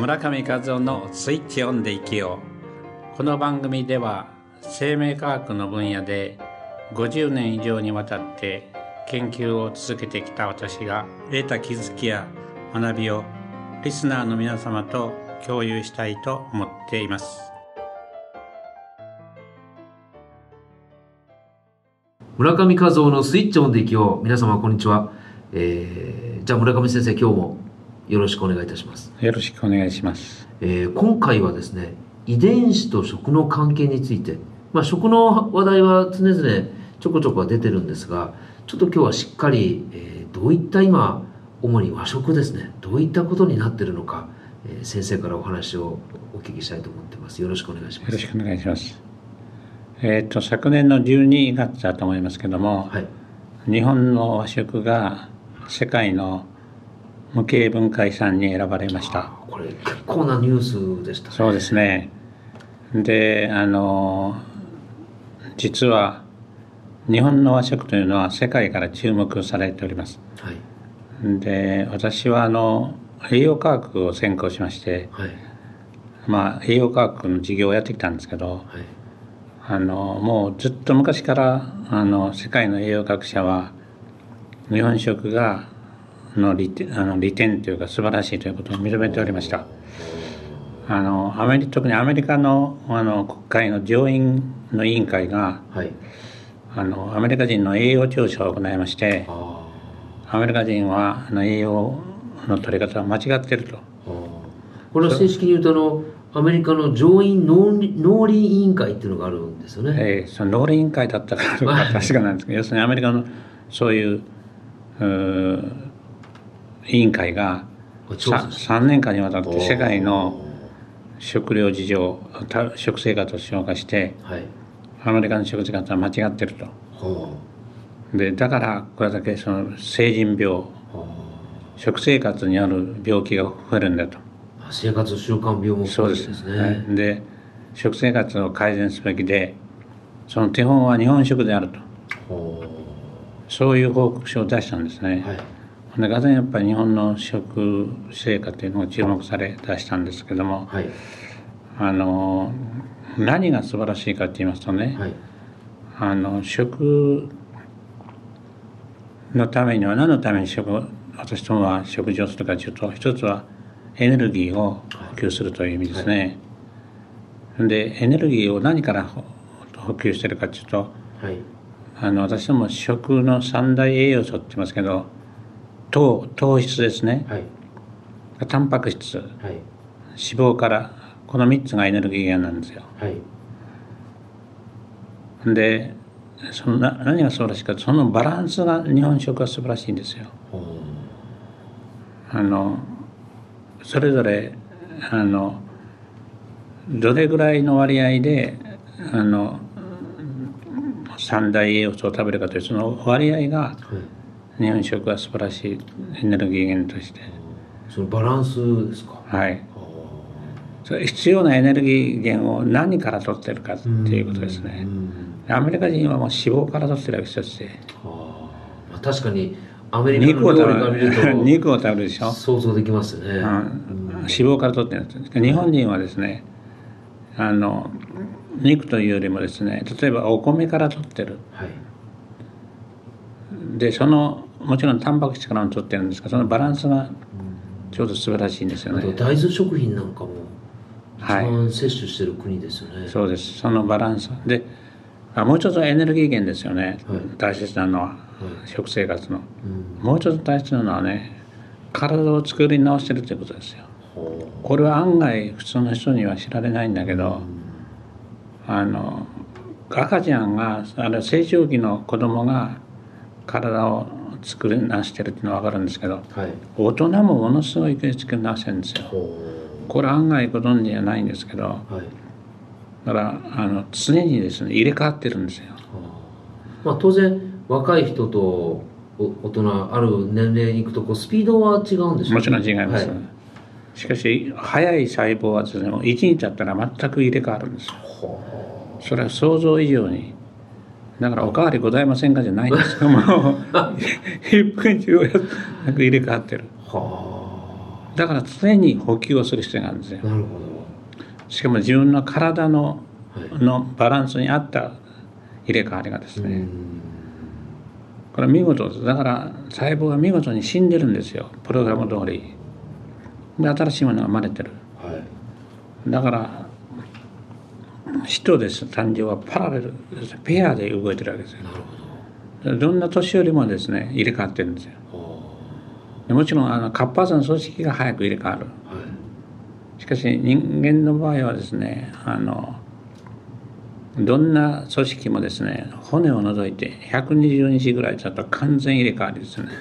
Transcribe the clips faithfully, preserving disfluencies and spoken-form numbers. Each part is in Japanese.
村上和夫のスイッチオンで生きよう。この番組では生命科学の分野でごじゅうねん以上にわたって研究を続けてきた私が得た気づきや学びをリスナーの皆様と共有したいと思っています。 村上和夫のスイッチオンで生きよう。皆様こんにちは。えー、じゃあ村上先生、今日もよろしくお願いいたします。 よろしくお願いします。 えー、今回はですね、遺伝子と食の関係について、まあ、食の話題は常々ちょこちょこは出てるんですが、ちょっと今日はしっかり、えー、どういった今主に和食ですね、どういったことになっているのか、えー、先生からお話をお聞きしたいと思っています。よろしくお願いします。 よろしくお願いします。えー、と昨年のじゅうにがつだと思いますけども、はい、日本の和食が世界の無形文化遺産に選ばれました。 これ結構なニュースでしたね。 そうですね。で、あの実は日本の和食というのは世界から注目されております。はい、で、私はあの栄養科学を専攻しまして、はい、まあ栄養科学の授業をやってきたんですけど、はい、あのもうずっと昔からあの世界の栄養学者は日本食がの 利, あの利点というか素晴らしいということを認めておりました。あのアメリ特にアメリカ の, あの国会の上院の委員会が、はい、あのアメリカ人の栄養調査を行いまして、アメリカ人はあの栄養の取り方は間違っていると。 これは正式に言うとあのアメリカの上院農林農林委員会っていうのがあるんですよね。 えー、その農林委員会だったかどうか確かなんですけど要するにアメリカのそういう、う委員会がさんねんかんにわたって世界の食料事情食生活を紹介して、はい、アメリカの食生活は間違っていると。でだからこれだけその成人病食生活にある病気が増えるんだと。 生活習慣病もそうですね。はい、で食生活を改善すべきでその手本は日本食であると、そういう報告書を出したんですね。はい、でがぜんやっぱり日本の食生活というのが注目され出したんですけども、はい、あの何が素晴らしいかと言いますとね、はい、あの食のためには何のために食私どもは食事をするかというと、一つはエネルギーを補給するという意味ですね。はい、でエネルギーを何から補給しているかというと、はい、あの私ども食の三大栄養素って言いますけど、糖、糖質ですね、はい、タンパク質、はい、脂肪からこのみっつがエネルギー源なんですよ。はい、でその何が素晴らしいか、そのバランスが日本食は素晴らしいんですよ。あのそれぞれあのどれぐらいの割合であの三大栄養素を食べるかというその割合が、はい、日本食は素晴らしいエネルギー源として、 そのバランスですか。 はい。それ必要なエネルギー源を何から取ってるかっていうことですね。アメリカ人はもう脂肪から取ってるわけですよ。 まあ、確かにアメリカの料理から見ると肉を食べるでしょ。 想像できますね。うん、 脂肪から取ってるんです。日本人はですね、あの肉というよりもですね、例えばお米から取ってる。はい、でそのもちろんタンパク質からも取ってるんですが、そのバランスがちょうど素晴らしいんですよね。 あと大豆食品なんかも一番摂取してる国ですよね。 はい、そうです。そのバランスで、あもう一つはエネルギー源ですよね。はい、大切なのは、はい、食生活の、うん、もう一つ大切なのはね、体を作り直してるということですよ。これは案外普通の人には知られないんだけど、うん、あの赤ちゃんがあれ成長期の子供が体を作り直してるっていうのは分かるんですけど、はい、大人もものすごい作り直してるんですよ。これ案外ご存知じゃないんですけど、はい、だからあの常にですね入れ替わってるんですよ。 まあ、当然若い人と大人ある年齢に行くとこうスピードは違うんでしょうか。 もちろん違います、はい、しかし早い細胞はですねいちにちだったら全く入れ替わるんですよ。それは想像以上に、だからおかわりございませんかじゃないんですけどもいっぷんじゅうびょうなく入れ替わってる。はだから常に補給をする必要があるんですよ。 なるほど。 しかも自分の体の、はい、のバランスに合った入れ替わりがですね、これは見事です。だから細胞が見事に死んでるんですよ、プログラム通りで。新しいものが生まれてる、はい、だから死とです、誕生はパラレルです、ペアで動いてるわけですよ。なるほど。どんな年寄りもですね入れ替わってるんですよ。もちろんあの活発な組織が早く入れ替わる、はい、しかし人間の場合はですね、あのどんな組織もですね骨を除いてひゃくにじゅうにちぐらいだと完全入れ替わりですね。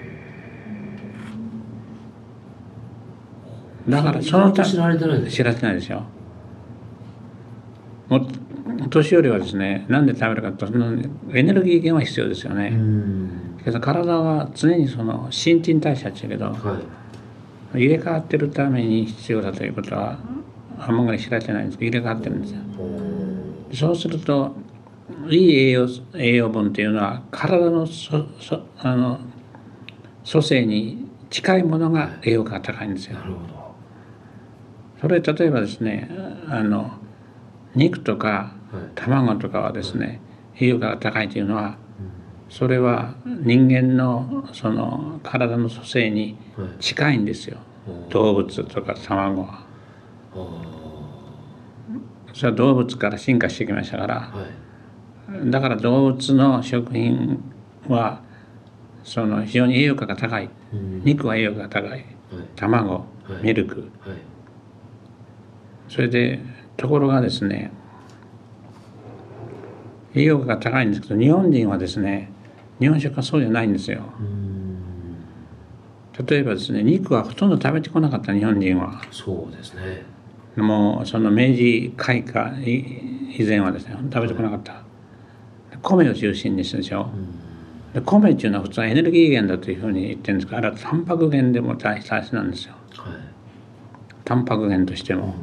だからそのため知られてないです知られてないですよ。も年寄りはですね、なんで食べるかと、そのエネルギー源は必要ですよね。けど体は常にその新陳代謝っていうけど、はい、入れ替わってるために必要だということはあんまり知られてないんですけど、入れ替わってるんですよ。そうするといい栄養栄養分というのは体のそそあの組成に近いものが栄養価が高いんですよ。なるほど。それ例えばですね、あの肉とか卵とかはですね、栄養価が高いというのは、それは人間のその体の組成に近いんですよ、動物とか卵は。それは動物から進化してきましたから、だから動物の食品はその非常に栄養価が高い、肉は栄養価が高い、卵、ミルク、それでところがですね、栄養価が高いんですけど、日本人はですね、日本食はそうじゃないんですよ。例えばですね、肉はほとんど食べてこなかった日本人は。 そうですね。 もうその明治開化以前はですね、食べてこなかった。米を中心にしてるでしょ。で米っていうのは普通はエネルギー源だというふうに言ってるんですが、あれはタンパク源でも大切なんですよ。はい、タンパク源としても。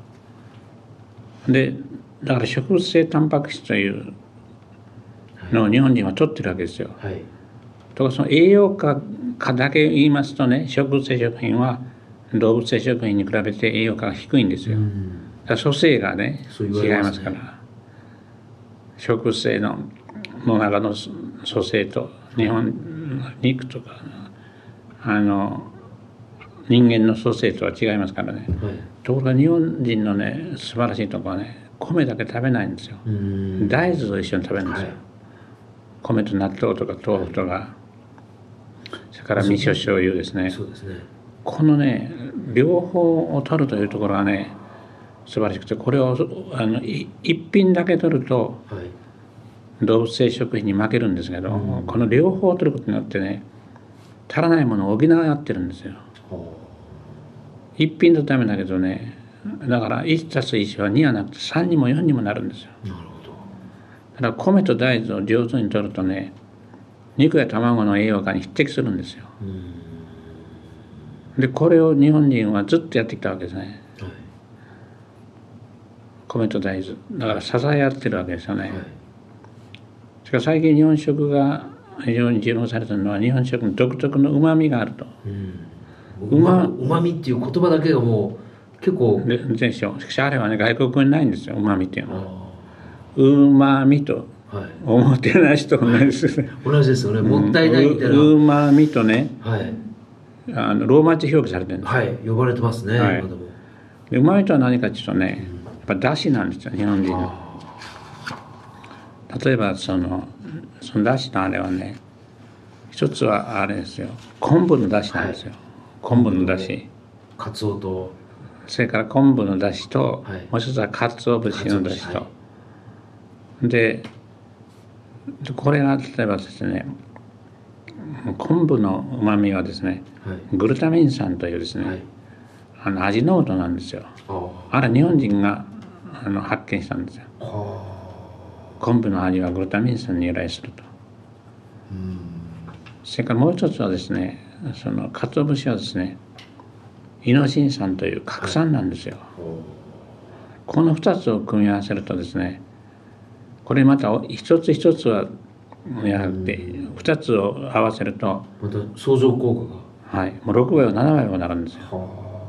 でだから植物性タンパク質というのを日本人は取ってるわけですよ。はい、とかその栄養価だけ言いますとね、植物性食品は動物性食品に比べて栄養価が低いんですよ。だから組成がね違いますから、植物性のの中の組成と日本肉とかあの人間の組成とは違いますからね。はい、ところが日本人のね素晴らしいところはね、米だけ食べないんですよ。大豆と一緒に食べるんですよ。はい、米と納豆とか豆腐とか、それから味噌醤油ですね。そうですね。このね両方を取るというところがね素晴らしくて、これをあの一品だけ取ると動物性食品に負けるんですけど、うん、この両方を取ることによってね足らないものを補い合ってるんですよ。一品のためだけどね、だからいちたすいちはにはなくてさんにもよんにもなるんですよ。なるほど。だから米と大豆を上手に取るとね、肉や卵の栄養価に匹敵するんですよ。でこれを日本人はずっとやってきたわけですね。はい、米と大豆だから支え合ってるわけですよね。はい、しかし最近日本食が非常に注目されているのは、日本食の独特のうまみがあると。 うまうまみっていう言葉だけがもう結構ででしょ。しかしあれはね外国語にないんですよ、うまみっていうのは。うまみとおもてなしと同じですね。 同じですよね。もったいないみたいな。 うまみとね、はい、あのローマ字表記されてるんですよ。 はい、呼ばれてますね。はい、今でも。 でうまみとは何かっていうとね、やっぱだしなんですよ、日本人の。例えばそのそのだしのあれはね、一つはあれですよ、昆布のだしなんですよ。はい、昆布のだし。 かつおと。 それから昆布のだしと、はい、もう一つはかつお節のだしと。はい、でこれが例えばですね、昆布のうまみはですね、はい、グルタミン酸というですね、はい、あの味濃度なんですよ。あれ日本人があの発見したんですよ。昆布の味はグルタミン酸に由来すると。うんそれからもう一つはですね、その鰹節はですね、イノシン酸という核酸なんですよ。はい、この二つを組み合わせるとですね、これまた一つ一つはやなくて二つを合わせるとまた相乗効果はい、もうろくばいはななばいもなるんですよ。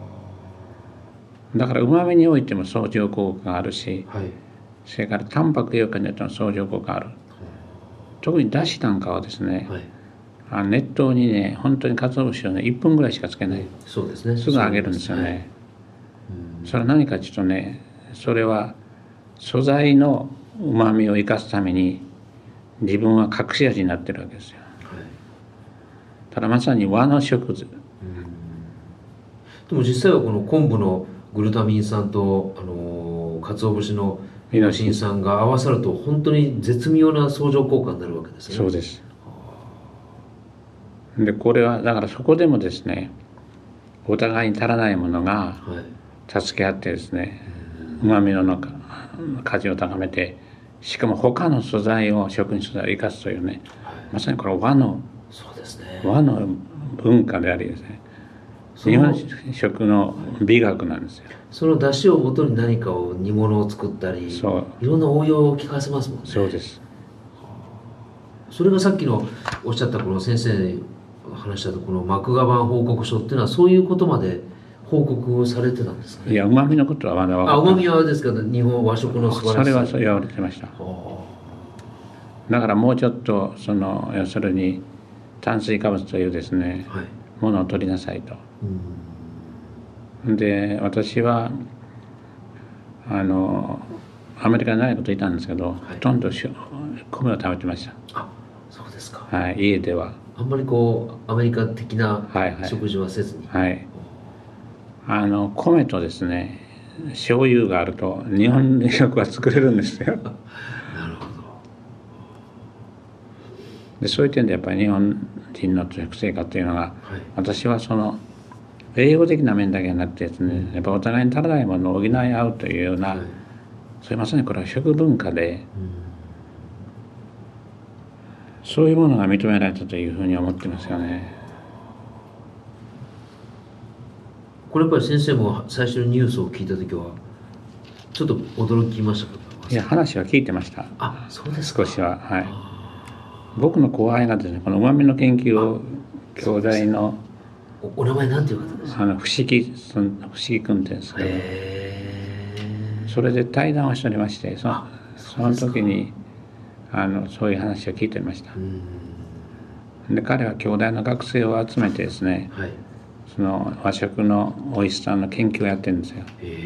だからうまみにおいても相乗効果があるし、はい、それからタンパク栄養価によっても相乗効果がある。特にだしなんかはですね、はい、あ熱湯にね本当に鰹節をねいっぷんぐらいしかつけない、 そうですね、 すぐ揚げるんですよね。はい、それは何かちょっとね、それは素材のうまみを生かすために自分は隠し味になってるわけですよ。はい、ただまさに和の食事。 でも実際はこの昆布のグルタミン酸とあの鰹節のイノシン酸が合わさると本当に絶妙な相乗効果になるわけですね。 そうです。でこれはだからそこでもですね、お互いに足らないものが助け合ってですね、うまみの中価値を高めて、しかも他の素材を食に素材を生かすというね、はい、まさにこれ和のそうですね、 和の文化でありですね、日本食の美学なんですよ。 その出汁をもとに何かを煮物を作ったり、そういろんな応用を聞かせますもんね。 そうです。 それがさっきのおっしゃったこの先生話したこのマクガバン報告書っていうのはそういうことまで報告されてたんですかね。 いや、うまみのことはまだ分かってない。 あ、うまみはですけど日本和食の素晴らしさ、 それはそう言われてました。だからもうちょっとその要するに炭水化物というですね、はい、ものを取りなさいと。で私はあのアメリカに長いこといたんですけど、はい、ほとんど米を食べてました。 あ、そうですか。 はい、家ではあんまりこうアメリカ的な食事はせずに、 はい、はい、あの米とですね醤油があると日本食は作れるんですよ。なるほど。でそういう点でやっぱり日本人の食生活というのが、はい、私はその栄養的な面だけじゃなくてですね、やっぱお互いに足らないものを補い合うというような、はい、それまさにこれは食文化で、うん、そういうものが認められたというふうに思ってますよね。 これやっぱり先生も最初にニュースを聞いた時はちょっと驚きましたか。 いや、話は聞いてました。 あ、そうですか。 少しは、はい。僕の後輩がですね、このうまみの研究を兄弟のお, お名前なんていう方ですか。 あの不思議不思議君って言うんですけど、それで対談をしておりまして、そのその時にあのそういう話を聞いてました。で彼は兄弟の学生を集めてですね、はい、その和食の美味しさの研究をやってるんですよ。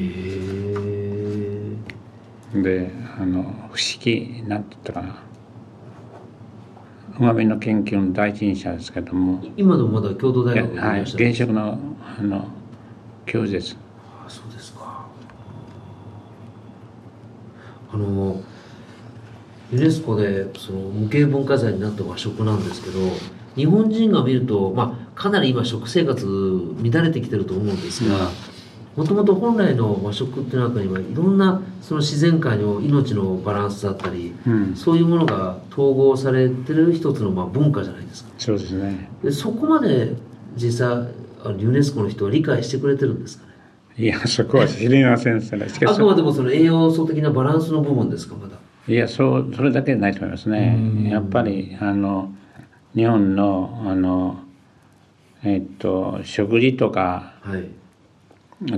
であの不思議なんて言ったかな、うまみの研究の第一人者ですけども、 今のまだ京都大学にいらっしゃるんですか。はい、現職のあの教授です。 あ、そうですか。あのユネスコでその無形文化財になった和食なんですけど、日本人が見ると、まあ、かなり今食生活乱れてきてると思うんですが、もともと本来の和食っていう中にはいろんなその自然界の命のバランスだったり、うん、そういうものが統合されてる一つのまあ文化じゃないですか。 そうですね。 でそこまで実際ユネスコの人は理解してくれてるんですかね。 いや、そこは知りません。それあくまでもその栄養素的なバランスの部分ですか、まだ。 いや、そうそれだけでないと思いますね。やっぱりあの日本のあのえっと食事とか、はい、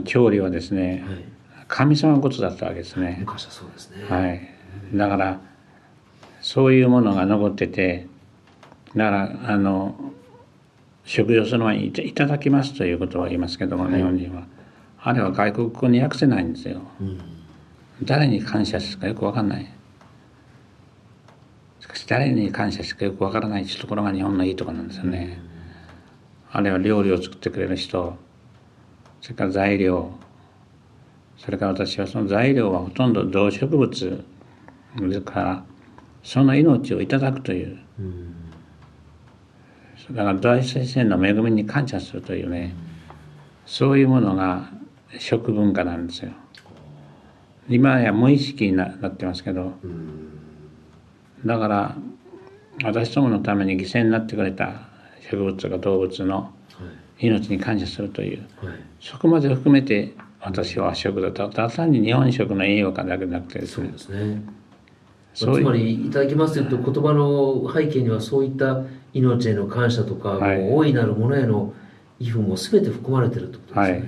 調理はですね、はい、神様事だったわけですね。 昔はそうですね。 はい。だからそういうものが残ってて、だからあの食事をする前にいただきますということは言いますけども、はい、日本人はあれは外国語に訳せないんですよ。うん、誰に感謝するかよく分かんない。しかし誰に感謝するかよく分からないところが日本のいいところなんですよね。うん、あるいは料理を作ってくれる人、それから材料、それから私はその材料はほとんど動植物ですから、その命をいただくという、うん、だから大先生の恵みに感謝するというね、そういうものが食文化なんですよ。今や無意識に な, なってますけど、だから私どものために犠牲になってくれた植物とか動物の命に感謝するという、はい、そこまで含めて私は和食だと、ただ単に日本食の栄養価だけじゃなくてですね。 そうですね。そうつまりいただきますという言葉の背景にはそういった命への感謝とか、はい、もう大いなるものへの衣服も全て含まれてるってことですね、はい、うん、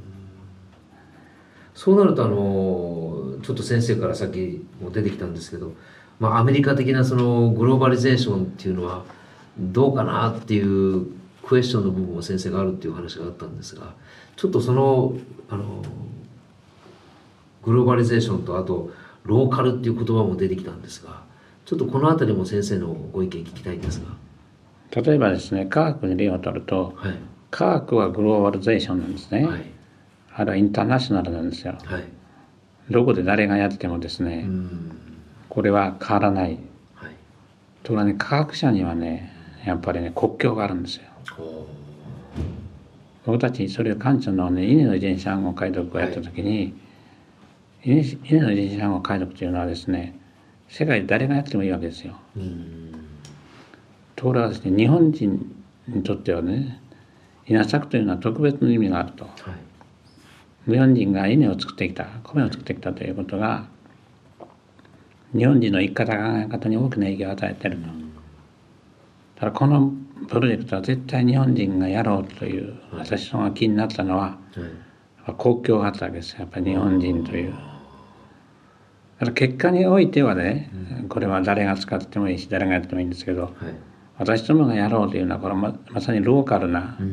そうなるとあのちょっと先生からさっきも出てきたんですけど、まあ、アメリカ的なそのグローバリゼーションっていうのはどうかなっていうクエスチョンの部分も先生があるっていう話があったんですが、ちょっとそのあのグローバリゼーションとあとローカルっていう言葉も出てきたんですが、ちょっとこのあたりも先生のご意見聞きたいんですが。例えばですね、科学に例を取ると、はい、科学はグローバリゼーションなんですね、はい、あれはインターナショナルなんですよ、はい、どこで誰がやってもですね、うん、これは変わらない、はい、ところがね、科学者にはねやっぱりね国境があるんですよ。僕たちそれを館長の、ね、稲の遺伝子暗号解読をやった時に、はい、稲の遺伝子暗号解読というのはですね、世界で誰がやってもいいわけですよ。うん、ところがですね、日本人にとってはね、稲作というのは特別な意味があると、はい、日本人が稲を作ってきた、米を作ってきたということが日本人の生き方考え方に大きな影響を与えていると。だからこのプロジェクトは絶対日本人がやろうという、はい、私のが気になったのは、はい、国境があったわけですよ、やっぱり日本人という。だから結果においてはね、うん、これは誰が使ってもいいし誰がやってもいいんですけど、はい、私どもがやろうというのはこれは ま, まさにローカルな、うん、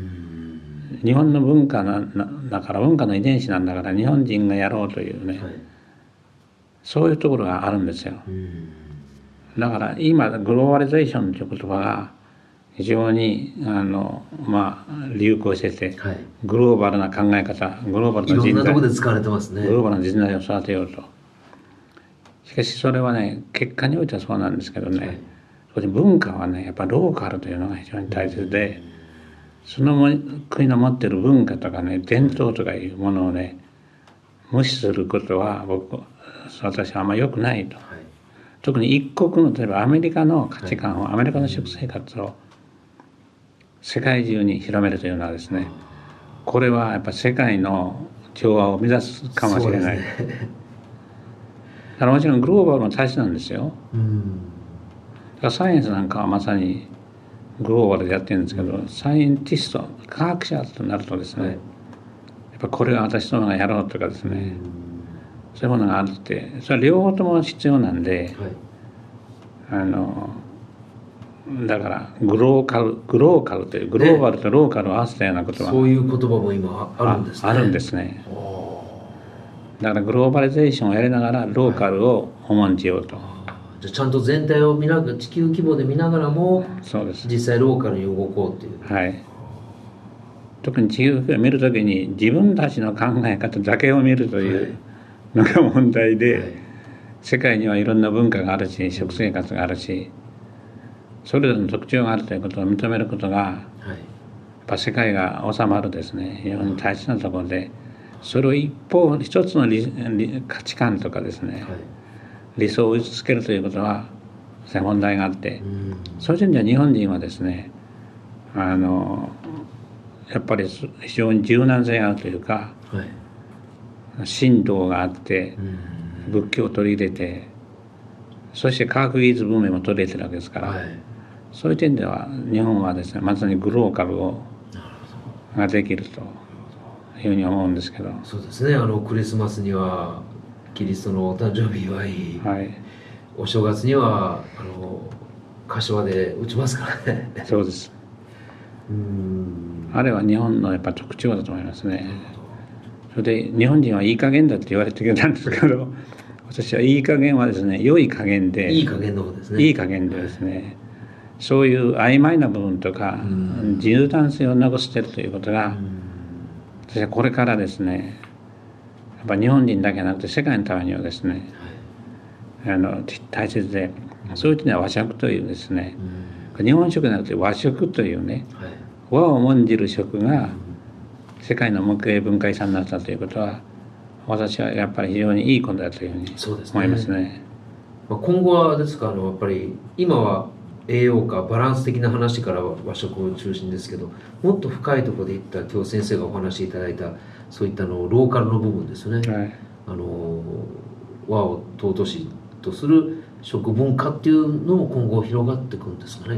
日本の文化なだから文化の遺伝子なんだから日本人がやろうというね、はい、そういうところがあるんですよ。うん、だから今グローバリゼーションという言葉が非常にあの、まあ、流行してて、はい、グローバルな考え方、グローバルな人材、いろんなところで使われてますね。グローバルな人材を育てようと。しかしそれはね、結果においてはそうなんですけどね、はい、それ文化はねやっぱローカルというのが非常に大切で、その国の持っている文化とかね伝統とかいうものをね無視することは僕私はあんま良くないと、はい、特に一国の例えばアメリカの価値観を、はい、アメリカの食生活を世界中に広めるというのはですね、これはやっぱ世界の調和を目指すかもしれない。そうですね、だからもちろんグローバルも大事なんですよ。うん、だからサイエンスなんかはまさにグローバルでやってるんですけど、うん、サイエンティスト科学者となるとですね、はい、やっぱこれは私どもがやろうとかですね、うん、そういうものがあるって、それは両方とも必要なんで、はい、あのだからグローカルグローカルというグローバルとローカルを合わせたようなことは、 そういう言葉も今あるんですね。 あ、あるんですね。だからグローバリゼーションをやりながらローカルを重んじようと、はい、 じゃあちゃんと全体を見ながら地球規模で見ながらもそうです、実際ローカルに動こうっていう、はい、特に地球規模を見るときに自分たちの考え方だけを見るというのが問題で、はいはい、世界にはいろんな文化があるし食生活があるし、それぞれの特徴があるということを認めることが、はい、やっぱ世界が収まるですね非常に大切なところで、それを一方一つの価値観とかですね、はい、理想を打ちつけるということは問題があって、うん、そういう意味では日本人はですね、あのやっぱり非常に柔軟性があるというか、はい、神道があって、うん、仏教を取り入れて、そして科学技術文明も取り入れてるわけですから、はい、そういう点では日本はですねまさにグローカルをができるというふうに思うんですけど。 そうですね、あのクリスマスにはキリストのお誕生日祝い、はい、お正月にはあの柏で打ちますからね。 そうです。うーん、あれは日本のやっぱ特徴だと思いますね。それで日本人はいい加減だって言われてきたんですけど、私はいい加減はですね良い加減で、 いい加減のことですね。 いい加減でですね、はい、そういう曖昧な部分とか自由端性を残しているということが、私はこれからですねやっぱ日本人だけじゃなくて世界のためにはですね、はい、あの大切で、そういう点では和食というですね、日本食じゃなくて和食というね、はい、和を重んじる食が世界の無形文化遺産になったということは、私はやっぱり非常にいいことだというふうに思いますね。 まあ、今後はですか、あのやっぱり今は栄養価バランス的な話から和食を中心ですけど、もっと深いところでいった今日先生がお話しいただいたそういったのローカルの部分ですね、はい、あの和を尊しとする食文化っていうのも今後広がっていくんですかね、きっと。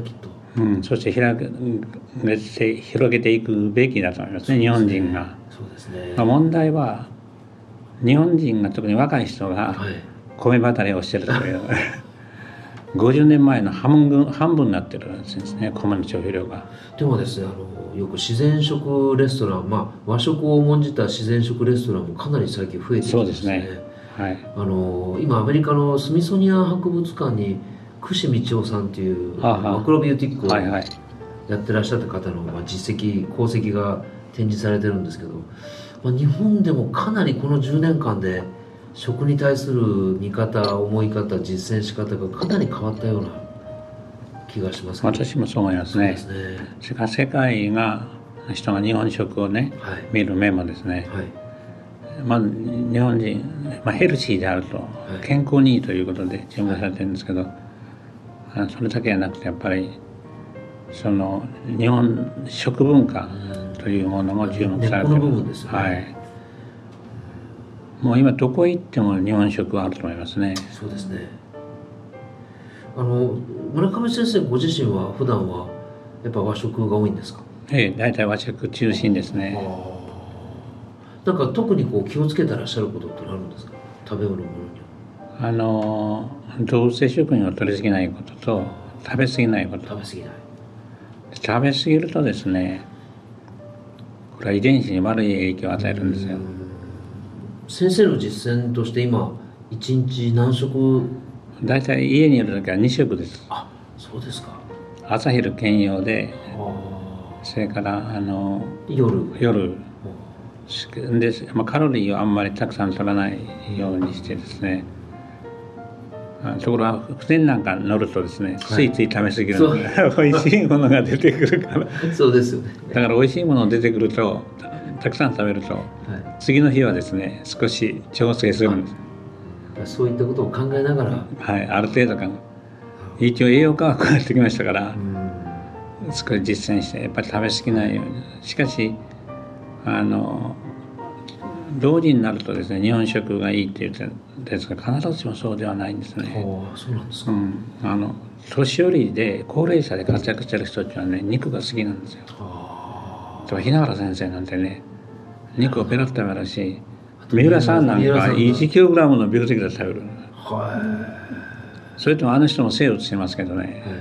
うん、そして広げて広げていくべきだと思いますね、日本人が。 そうですね。 まあ、問題は日本人が特に若い人が米離れをしてるという、はい、ごじゅうねんまえの半分半分になってるんですね、米の消費量が。 でもですね、あのよく自然食レストラン、まあ、和食を重んじた自然食レストランもかなり最近増えてきてますね。そうですね、はい、あの今アメリカのスミソニアン博物館に串道夫さんっていうマクロビューティックをやってらっしゃった方の、まあ、実績功績が展示されてるんですけど、まあ、日本でもかなりこのじゅうねんかんで食に対する見方、思い方、実践し方がかなり変わったような気がしますけど。 私もそう思いますね。そうですね。それから世界が人が日本食をね、はい、見る目もですね、はい、まあ、日本人、まあ、ヘルシーであると、はい、健康にいいということで注目されてるんですけど、はい、それだけじゃなくてやっぱりその日本食文化というものも注目されてる。 根っこの部分ですよね。はい。 もう今どこへ行っても日本食はあると思いますね。 そうですね。あの村上先生ご自身は普段はやっぱ和食が多いんですか？ ええ、大体和食中心ですね。 なんか特にこう気をつけてらっしゃることってあるんですか？食べ物のものには。あの動物性食品を取りすぎないことと食べ過ぎないこと。 食べ過ぎない。 食べ過ぎるとですね、これは遺伝子に悪い影響を与えるんですよ。 先生の実践として今いちにち何食？ 大体家にいる時はに食です。 あ、そうですか。 朝昼兼用で、それからあの夜夜で、まあ、カロリーをあんまりたくさん取らないようにしてですね、ところが付箋なんか乗るとですね、ついつい食べ過ぎるので、はい、美味しいものが出てくるからそうですよね。 だから美味しいものが出てくるとたくさん食べると、はい、次の日はですね少し調整するんです。 そういったことを考えながら、 はい、ある程度考え、一応栄養科学がやってきましたから、少し実践してやっぱり食べ過ぎないように。しかしあの老人になるとですね日本食がいいって言ってるんですが、必ずしもそうではないんですね。 ああ、そうなんですか。 うん、あの年寄りで高齢者で活躍してる人っていうのはね肉が好きなんですよ。ああ。日原先生なんてね肉をペロッと食べるし、三浦さんなんかいちキログラムのビフテキで食べる。はい。それともあの人も生物してますけどね、はい、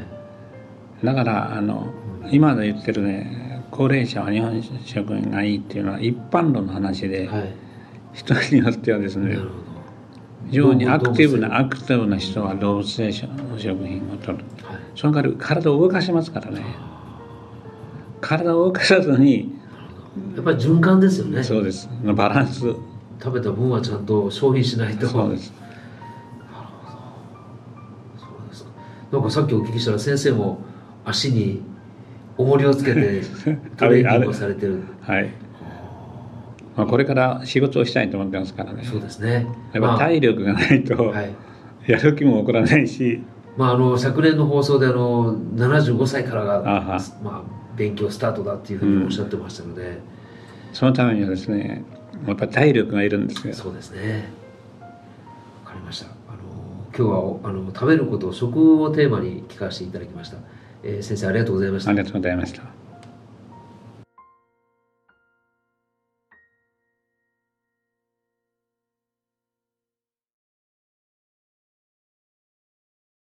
だからあの、うん、今で言ってるね高齢者は日本食がいいっていうのは一般論の話で、はい、人によってはですね非常にアクティブなアクティブな人は動物性食品を取る、はい、その代わり体を動かしますからね。体を動かさずにやっぱり循環ですよね。 そうです。バランス。 食べた分はちゃんと消費しないと。 そうです。 なるほど。そうですか。なんかさっきお聞きしたら先生も足に重りをつけてトレーニングをされてる。 はい。まあこれから仕事をしたいと思ってますからね。 そうですね。 やっぱ体力がないと、まあ、やる気も起こらないし。 まああの昨年の放送であのななじゅうごさいからがまあ勉強スタートだっていうふうにおっしゃってましたので、うん、 そのためにはですねやっぱり体力がいるんですよ。 そうですね。わかりました。あの今日はあの食べること、食をテーマに聞かせていただきました。えー、先生ありがとうございました。 ありがとうございました。